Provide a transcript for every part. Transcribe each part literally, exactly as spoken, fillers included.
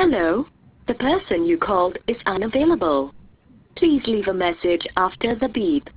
Hello, the person you called is unavailable. Please leave a message after the beep.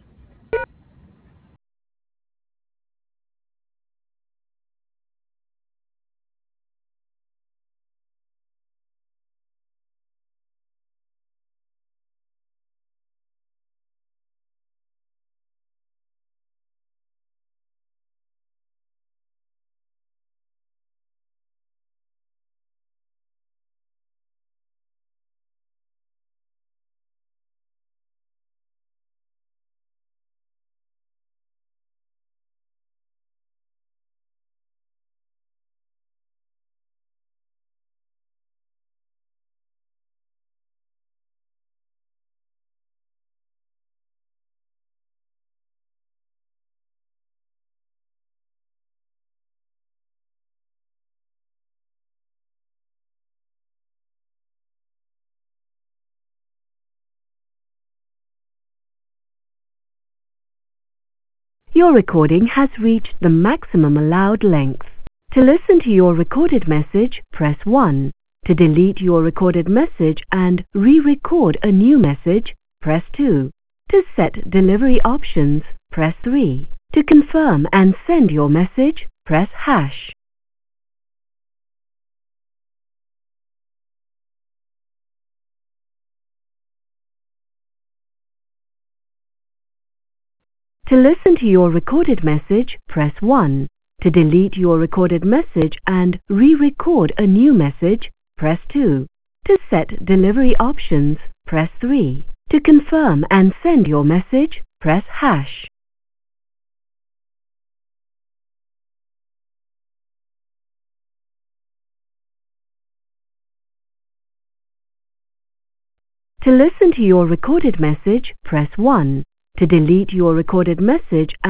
Your recording has reached the maximum allowed length. To listen to your recorded message, press one. To delete your recorded message and re-record a new message, press two. To set delivery options, press three. To confirm and send your message, press hash. To listen to your recorded message, press one. To delete your recorded message and re-record a new message, press two. To set delivery options, press three. To confirm and send your message, press hash. To listen to your recorded message, press one. To delete your recorded message and